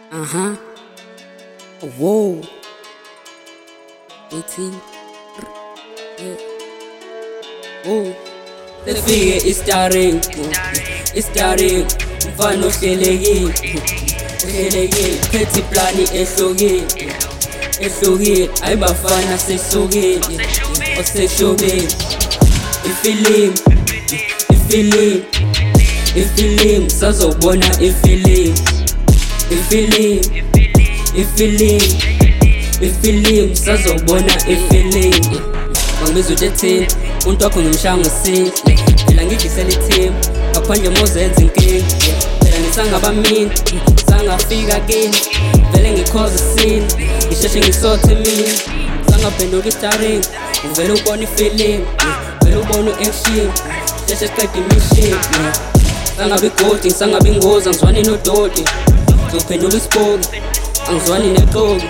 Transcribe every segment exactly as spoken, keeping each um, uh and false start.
Uh-huh. Whoa. eighteen. Yeah. Whoa. Sefike i-starring. I-starring. Mfana ohlelekile. Ohlelekile. Phethe iplani ehlukile. Ehlukile. Ayibafana sehlukile. Oseshobile. Ifilimu. Ifilimu. Ifilimu. Sazobona ifilimu. Ifilimu. Ifilimu. Ifilimu. Sazobona ifilimu. Bangibiza uJethini, umuntu wakho ngimshaya ngosini. Phela ngidlisela i-team, ngaphandle mozenza inkinga. Phela ngisangabamini, sangafika kini. Vele ngikhoza isini, ngisheshe ngisothe mina. Sangaphenduka i-starring, uvele ubona ifilimu. Vele ubona u-action, sheshe siqede imission. Sangabe igodi, ngisangabe ingozi, angizwani nododi. Ngizophendula isipoki, angizwani neqoki.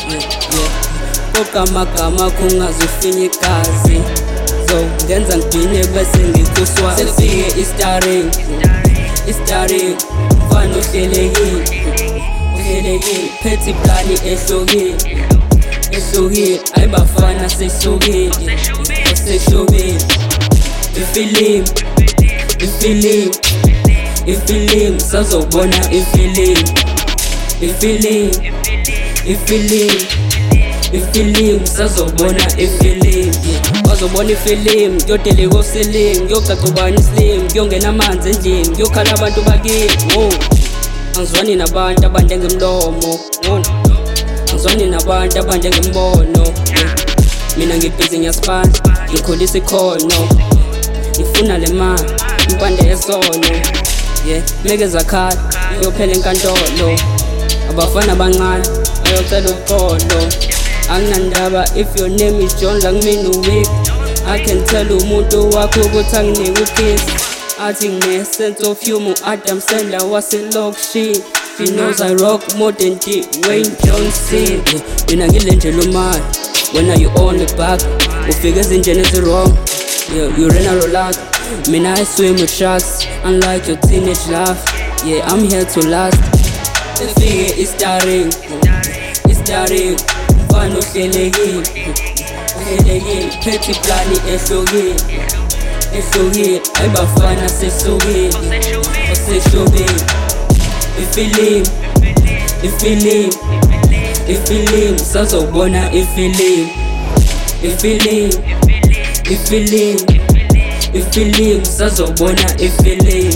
Koka amagama kungazufinya igazi. So ngenza ngidine bese ngikuswa. Sefike i-starring. I-starring. Mfana ohlelekile. Ohlelekile. Phethe iplani ehlukile. Ehlukile. Ayibafana sehlukile. Oseshobile. Ifilimu. Ifilimu. Ifilimu. Sazobona ifilimu. Ifilimu. Ifilimu. Ifilimu. Sazobona ifilimu. Wazobona ifilimu. Kuyodeleka osilimu. Kuyocaca islimu. Kuyongena amanzi endlini. Kuyokhala abantu bakini. Wo. Angizwani nabantu abande ngemlomo. Wo. Angizwani nabantu abande ngembono. Mina ngibhizi ngiyasipana. Ngikhulisa ikhono. Ngifuna le mali. Impande yesono. Yeah. Mekeza khala. Iyophela enkantolo. Abafana abancane. Ayocela uxolo. Anginandaba if your name is John like me no weak. I can tell umuntu wakho ukuthi anginike ukiss. Athi ngine sense of humor. Adam Sandler was a lock shit. She knows I rock more than Dwayne Johnson. Mina ngilenjela umali. When are you on the back? Ufika ezinjeni ezi-wrong. Yeah, you ran a roll. Mina I swim with sharks. Unlike your teenage love. Yeah, I'm here to last. Sefike i-starring. I-starring. Mfana ohlelekile. Ohlelekile. Phethe iplani ehlukile. Ehlukile. Ayibafana sehlukile. Oseshobile. Ifilimu. Ifilimu. Ifilimu. Sazobona ifilimu. Ifilimu. Ifilimu. Ifilimu. Sazobona ifilimu.